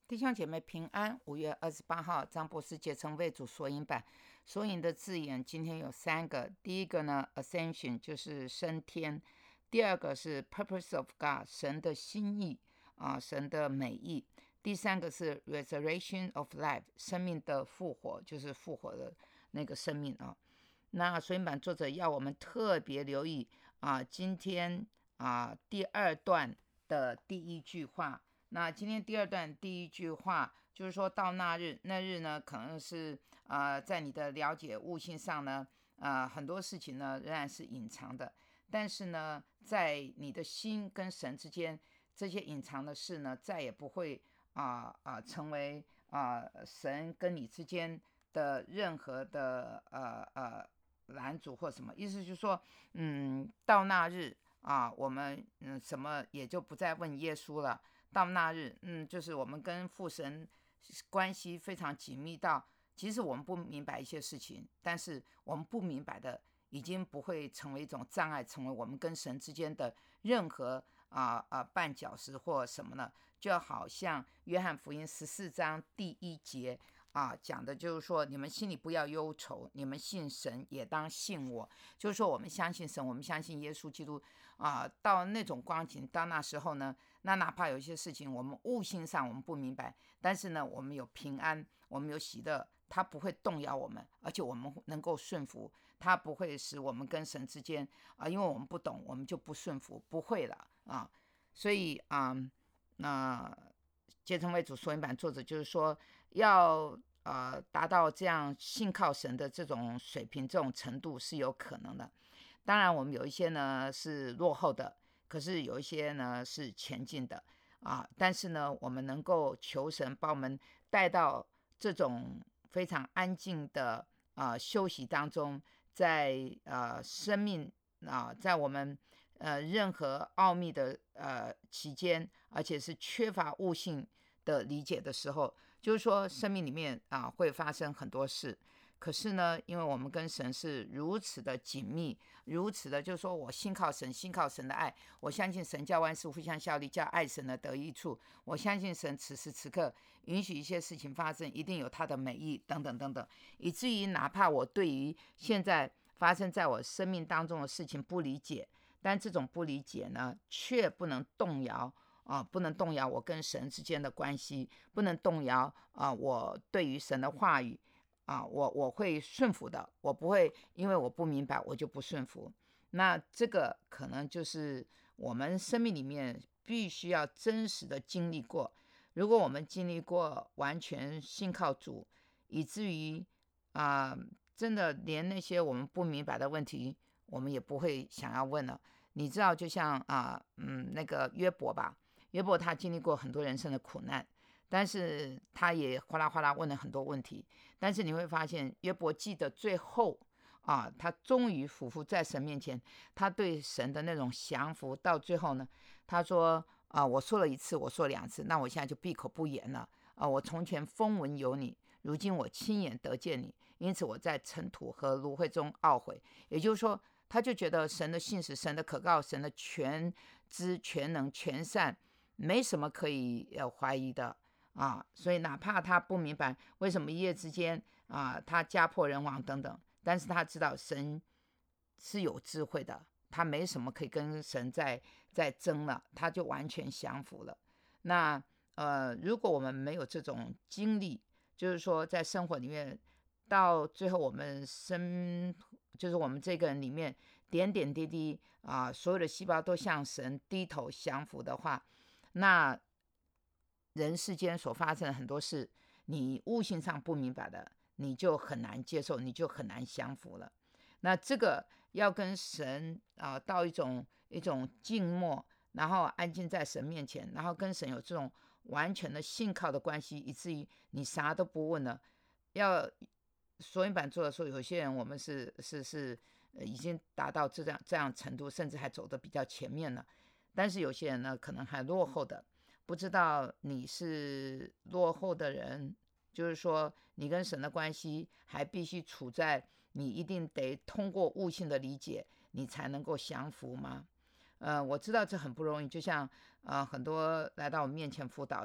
弟兄姐妹平安。5月28号，张博士结成为主索引版。索引的字眼今天有3个。第一个呢 ，ascension 就是升天；第二个是 purpose of God 神的心意神的美意；第三个是 resurrection of life 生命的复活，就是复活的那个生命那索引版作者要我们特别留意今天第二段的第一句话。那今天第二段第一句话就是说到那日呢，可能是在你的了解悟性上呢很多事情呢仍然是隐藏的，但是呢在你的心跟神之间，这些隐藏的事呢再也不会成为神跟你之间的任何的拦阻或什么。意思就是说到那日我们什么也就不再问耶稣了。到那日就是我们跟父神关系非常紧密到，即使我们不明白一些事情，但是我们不明白的已经不会成为一种障碍，成为我们跟神之间的任何绊脚石或什么呢？就好像约翰福音14章第1节讲的就是说，你们心里不要忧愁，你们信神也当信我。就是说我们相信神，我们相信耶稣基督到那种光景，到那时候呢，那哪怕有一些事情我们悟性上我们不明白，但是呢我们有平安，我们有喜乐，它不会动摇我们，而且我们能够顺服，它不会使我们跟神之间因为我们不懂我们就不顺服，不会了所以那结成为主索引版作者就是说要达到这样信靠神的这种水平，这种程度是有可能的。当然我们有一些呢是落后的，可是有一些呢是前进的但是呢我们能够求神把我们带到这种非常安静的休息当中，在生命在我们任何奥秘的期间，而且是缺乏悟性的理解的时候，就是说生命里面会发生很多事。可是呢因为我们跟神是如此的紧密，如此的就是说我信靠神，信靠神的爱，我相信神叫万事互相效力，叫爱神的得益处，我相信神此时此刻允许一些事情发生，一定有他的美意等等等等，以至于哪怕我对于现在发生在我生命当中的事情不理解，但这种不理解呢却不能动摇不能动摇我跟神之间的关系，不能动摇我对于神的话语我会顺服的，我不会因为我不明白我就不顺服。那这个可能就是我们生命里面必须要真实的经历过。如果我们经历过完全信靠主，以至于真的连那些我们不明白的问题我们也不会想要问了。你知道就像那个约伯吧，约伯他经历过很多人生的苦难，但是他也哗啦哗啦问了很多问题，但是你会发现约伯记得最后他终于俯伏在神面前，他对神的那种降服，到最后呢他说我说了1次，我说2次，那我现在就闭口不言了我从前风闻有你，如今我亲眼得见你，因此我在尘土和芦荟中懊悔。也就是说他就觉得神的信实，神的可靠，神的全知全能全善，没什么可以怀疑的所以哪怕他不明白为什么一夜之间他家破人亡等等，但是他知道神是有智慧的，他没什么可以跟神再争了，他就完全降服了。那如果我们没有这种经历，就是说在生活里面到最后我们就是我们这个人里面点点滴滴所有的细胞都向神低头降服的话，那人世间所发生的很多事，你悟性上不明白的，你就很难接受，你就很难降服了。那这个要跟神到一种静默，然后安静在神面前，然后跟神有这种完全的信靠的关系，以至于你啥都不问了。要索引版做的时候，有些人我们是已经达到这样程度，甚至还走得比较前面了。但是有些人呢可能还落后的，不知道你是落后的人，就是说你跟神的关系还必须处在你一定得通过悟性的理解你才能够降服吗？我知道这很不容易，就像很多来到我面前辅导的，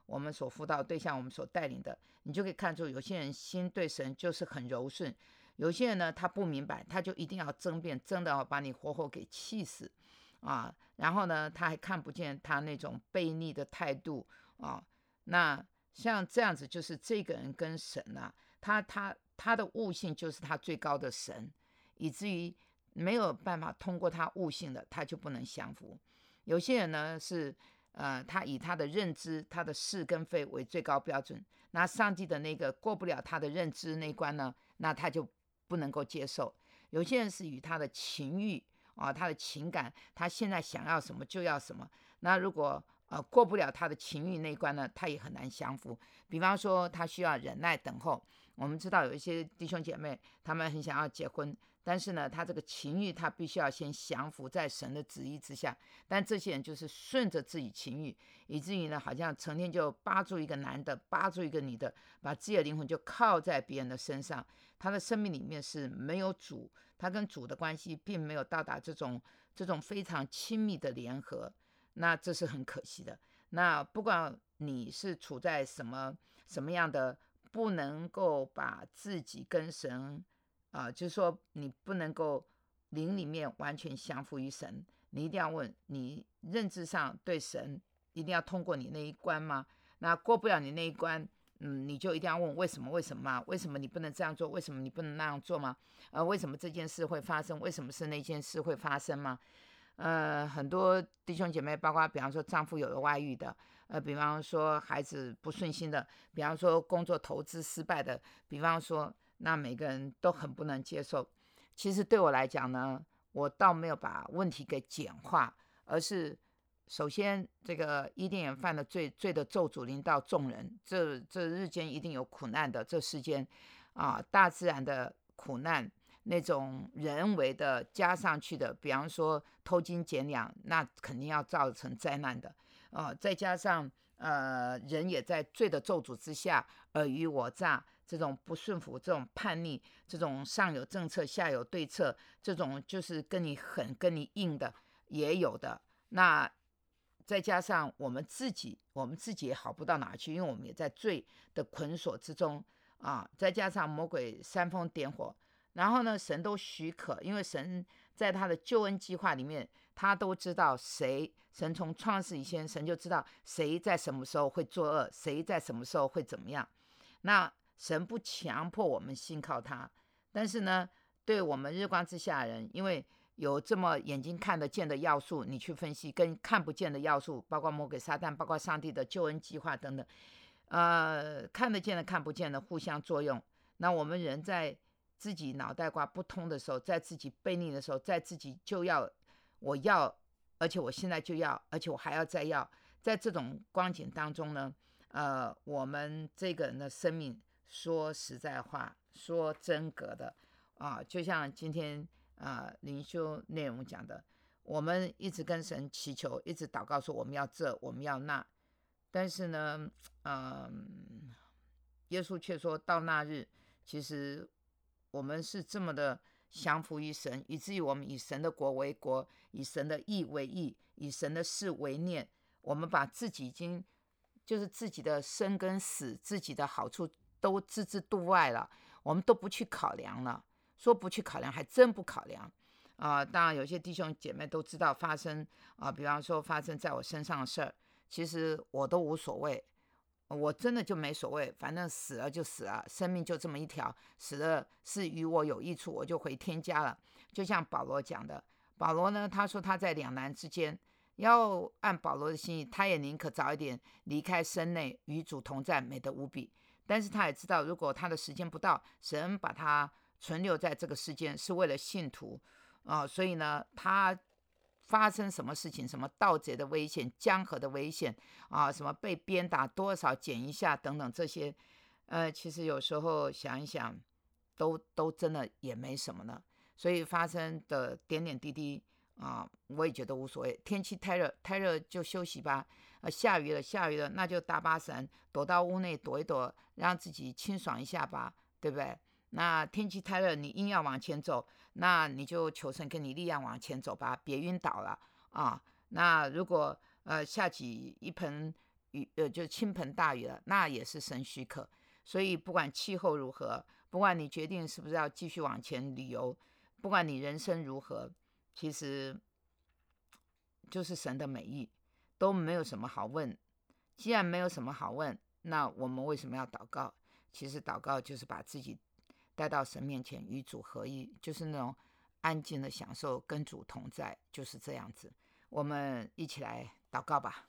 我们所辅导对象，我们所带领的，你就可以看出有些人心对神就是很柔顺，有些人呢他不明白，他就一定要争辩，争的把你活活给气死啊。然后呢他还看不见他那种悖逆的态度啊。那像这样子，就是这个人跟神啊，他的悟性就是他最高的神，以至于没有办法通过他悟性的，他就不能降服。有些人呢是他以他的认知、他的是跟非为最高标准，那上帝的那个过不了他的认知那一关呢，那他就不能够接受。有些人是与他的情欲啊，他的情感，他现在想要什么就要什么。那如果过不了他的情欲那一关呢，他也很难降服。比方说，他需要忍耐等候。我们知道有一些弟兄姐妹，他们很想要结婚，但是呢，他这个情欲他必须要先降服在神的旨意之下。但这些人就是顺着自己情欲，以至于呢，好像成天就扒住一个男的，扒住一个女的，把自己的灵魂就靠在别人的身上。他的生命里面是没有主，他跟主的关系并没有到达这种非常亲密的联合。那这是很可惜的。那不管你是处在什么样的，不能够把自己跟神就是说你不能够灵里面完全降服于神，你一定要问你认知上对神一定要通过你那一关吗？那过不了你那一关，你就一定要问为什么吗？为什么你不能这样做？为什么你不能那样做吗？为什么这件事会发生？为什么是那件事会发生吗？很多弟兄姐妹，包括比方说丈夫有了外遇的，比方说孩子不顺心的，比方说工作投资失败的，比方说，那每个人都很不能接受。其实对我来讲呢，我倒没有把问题给简化，而是首先这个伊甸园犯了罪的咒诅临到众人，这日间一定有苦难的，这世间大自然的苦难，那种人为的加上去的，比方说偷金减两，那肯定要造成灾难的。再加上人也在罪的咒诅之下，尔虞我诈，这种不顺服，这种叛逆，这种上有政策下有对策，这种就是跟你狠跟你硬的也有的。那再加上我们自己也好不到哪去，因为我们也在罪的捆锁之中再加上魔鬼煽风点火，然后呢，神都许可，因为神在他的救恩计划里面，他都知道谁。神从创世以前，神就知道谁在什么时候会作恶，谁在什么时候会怎么样。那神不强迫我们信靠他，但是呢，对我们日光之下的人，因为有这么眼睛看得见的要素，你去分析，跟看不见的要素，包括魔鬼撒旦，包括上帝的救恩计划等等，看得见的看不见的互相作用。那我们人在自己脑袋瓜不通的时候，在自己悖逆的时候，在自己就要我要，而且我现在就要，而且我还要再要，在这种光景当中呢，我们这个人的生命，说实在话，说真格的就像今天灵修内容讲的，我们一直跟神祈求，一直祷告说我们要这，我们要那，但是呢，耶稣却说到那日，其实我们是这么的降服于神，以至于我们以神的国为国，以神的义为义，以神的事为念。我们把自己已经就是自己的生跟死，自己的好处都置之度外了，我们都不去考量了。说不去考量，还真不考量当然有些弟兄姐妹都知道发生比方说发生在我身上的事儿，其实我都无所谓。我真的就没所谓，反正死了就死了，生命就这么一条，死了是与我有益处，我就回天家了。就像保罗讲的，保罗呢，他说他在两难之间，要按保罗的心意，他也宁可早一点离开身内，与主同在，美得无比。但是他也知道，如果他的时间不到，神把他存留在这个世间，是为了信徒所以呢，他发生什么事情，什么盗贼的危险、江河的危险什么被鞭打多少减一下等等这些，其实有时候想一想，都真的也没什么呢。所以发生的点点滴滴我也觉得无所谓。天气太热就休息吧，下雨了，那就打把伞，躲到屋内躲一躲，让自己清爽一下吧，对不对？那天气太热，你硬要往前走，那你就求神给你力量往前走吧，别晕倒了那如果下起一盆就倾盆大雨了，那也是神许可。所以不管气候如何，不管你决定是不是要继续往前旅游，不管你人生如何，其实就是神的美意，都没有什么好问。既然没有什么好问，那我们为什么要祷告？其实祷告就是把自己带到神面前，与主合一，就是那种安静的享受跟主同在，就是这样子。我们一起来祷告吧。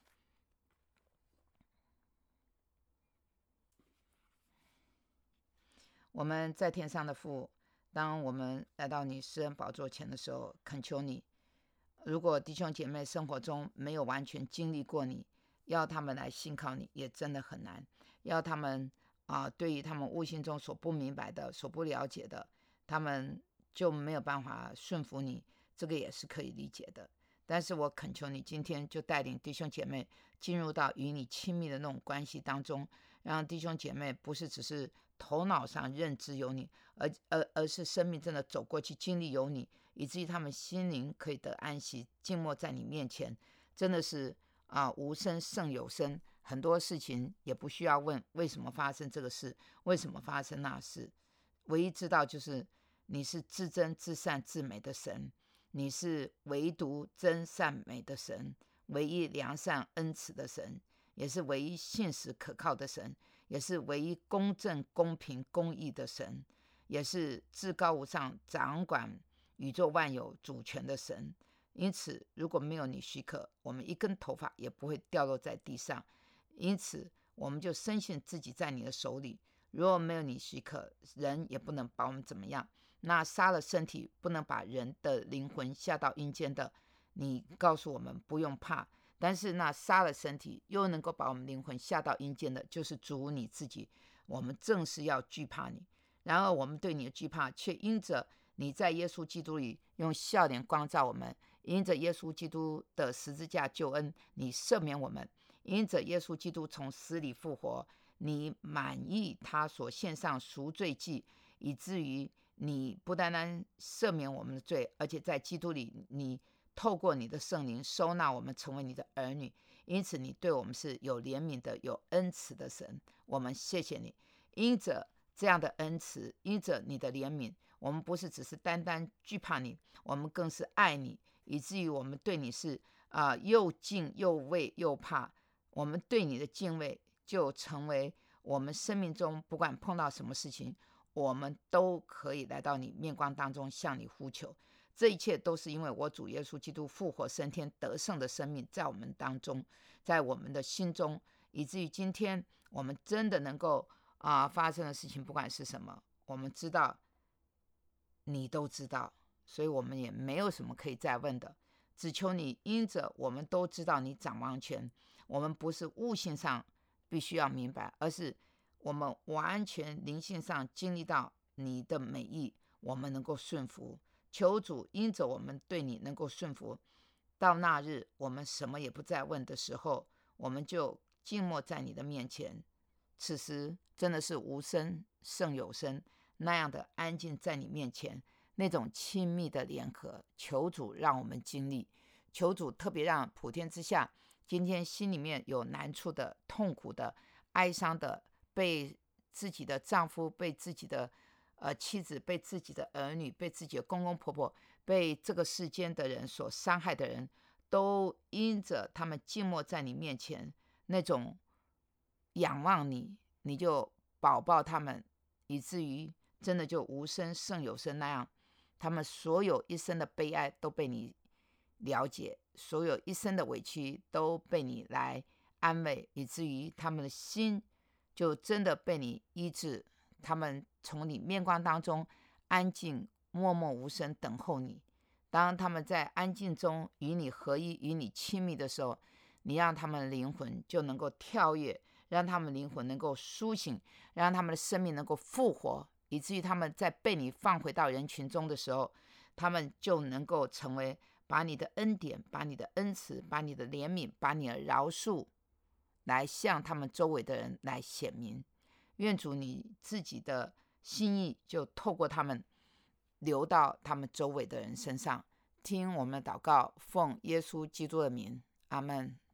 我们在天上的父，当我们来到你施恩宝座前的时候，恳求你，如果弟兄姐妹生活中没有完全经历过你，要他们来信靠你也真的很难。要他们对于他们悟性中所不明白的、所不了解的，他们就没有办法顺服你，这个也是可以理解的。但是我恳求你今天就带领弟兄姐妹进入到与你亲密的那种关系当中，让弟兄姐妹不是只是头脑上认知有你，而是生命真的走过去经历有你，以至于他们心灵可以得安息，静默在你面前。真的是无声胜有声，很多事情也不需要问为什么发生这个事，为什么发生那事，唯一知道就是你是至真至善至美的神，你是唯独真善美的神，唯一良善恩慈的神，也是唯一信实可靠的神，也是唯一公正公平公义的神，也是至高无上掌管宇宙万有主权的神。因此如果没有你许可，我们一根头发也不会掉落在地上。因此我们就深信自己在你的手里，如果没有你许可，人也不能把我们怎么样。那杀了身体不能把人的灵魂下到阴间的，你告诉我们不用怕。但是那杀了身体又能够把我们灵魂下到阴间的，就是主你自己。我们正是要惧怕你，然而我们对你的惧怕却因着你在耶稣基督里用笑脸光照我们，因着耶稣基督的十字架救恩，你赦免我们，因着耶稣基督从死里复活，你满意他所献上赎罪祭，以至于你不单单赦免我们的罪，而且在基督里你透过你的圣灵收纳我们成为你的儿女。因此你对我们是有怜悯的、有恩慈的神。我们谢谢你，因着这样的恩慈，因着你的怜悯，我们不是只是单单惧怕你，我们更是爱你，以至于我们对你是又敬又畏又怕。我们对你的敬畏就成为我们生命中不管碰到什么事情，我们都可以来到你面光当中向你呼求。这一切都是因为我主耶稣基督复活升天得胜的生命在我们当中，在我们的心中，以至于今天我们真的能够发生的事情不管是什么，我们知道你都知道，所以我们也没有什么可以再问的，只求你因着我们都知道你掌王权，我们不是悟性上必须要明白，而是我们完全灵性上经历到你的美意，我们能够顺服。求主因着我们对你能够顺服，到那日我们什么也不再问的时候，我们就静默在你的面前。此时真的是无声胜有声，那样的安静在你面前，那种亲密的联合，求主让我们经历。求主特别让普天之下今天心里面有难处的、痛苦的、哀伤的，被自己的丈夫、被自己的妻子、被自己的儿女、被自己的公公婆婆、被这个世间的人所伤害的人，都因着他们静默在你面前，那种仰望你，你就保抱他们，以至于真的就无声胜有声那样，他们所有一生的悲哀都被你了解，所有一生的委屈都被你来安慰，以至于他们的心就真的被你医治，他们从你面光当中安静默默无声等候你。当他们在安静中与你合一、与你亲密的时候，你让他们的灵魂就能够跳跃，让他们灵魂能够苏醒，让他们的生命能够复活，以至于他们在被你放回到人群中的时候，他们就能够成为把你的恩典、把你的恩慈、把你的怜悯、把你的饶恕来向他们周围的人来显明。愿主你自己的心意就透过他们流到他们周围的人身上。听我们的祷告，奉耶稣基督的名，阿们。